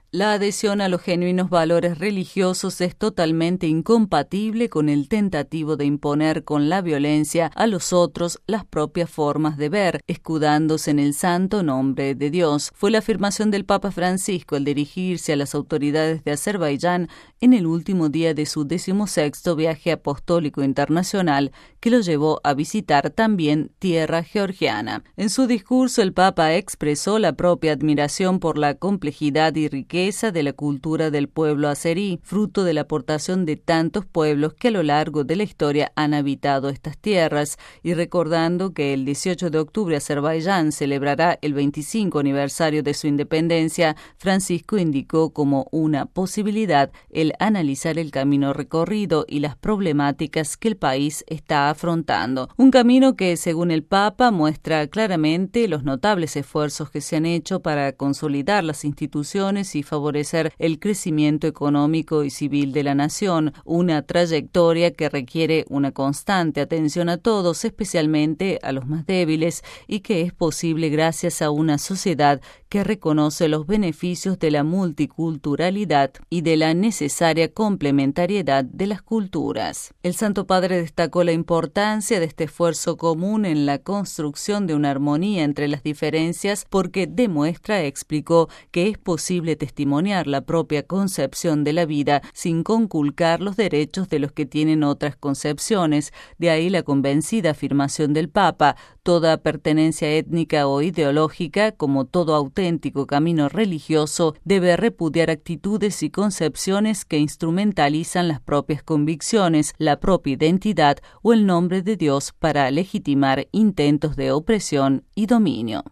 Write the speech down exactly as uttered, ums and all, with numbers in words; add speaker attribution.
Speaker 1: La adhesión a los genuinos valores religiosos es totalmente incompatible con el tentativo de imponer con la violencia a los otros las propias formas de ver, escudándose en el santo nombre de Dios. Fue la afirmación del Papa Francisco al dirigirse a las autoridades de Azerbaiyán en el último día de su decimosexto viaje apostólico internacional, que lo llevó a visitar también tierra georgiana. En su discurso, el Papa expresó la propia admiración por la complejidad y riqueza de la cultura del pueblo azerí, fruto de la aportación de tantos pueblos que a lo largo de la historia han habitado estas tierras, y recordando que el dieciocho de octubre Azerbaiyán celebrará el veinticinco aniversario de su independencia, Francisco indicó como una posibilidad el analizar el camino recorrido y las problemáticas que el país está afrontando. Un camino que, según el Papa, muestra claramente los notables esfuerzos que se han hecho para consolidar las instituciones y favorecer el crecimiento económico y civil de la nación, una trayectoria que requiere una constante atención a todos, especialmente a los más débiles, y que es posible gracias a una sociedad que reconoce los beneficios de la multiculturalidad y de la necesaria complementariedad de las culturas. El Santo Padre destacó la importancia de este esfuerzo común en la construcción de una armonía entre las diferencias, porque demuestra, explicó, que es posible testimoniar la propia concepción de la vida sin conculcar los derechos de los que tienen otras concepciones. De ahí la convencida afirmación del Papa: toda pertenencia étnica o ideológica, como todo auténtico camino religioso, debe repudiar actitudes y concepciones que instrumentalizan las propias convicciones, la propia identidad o el nombre de Dios para legitimar intentos de opresión y dominio.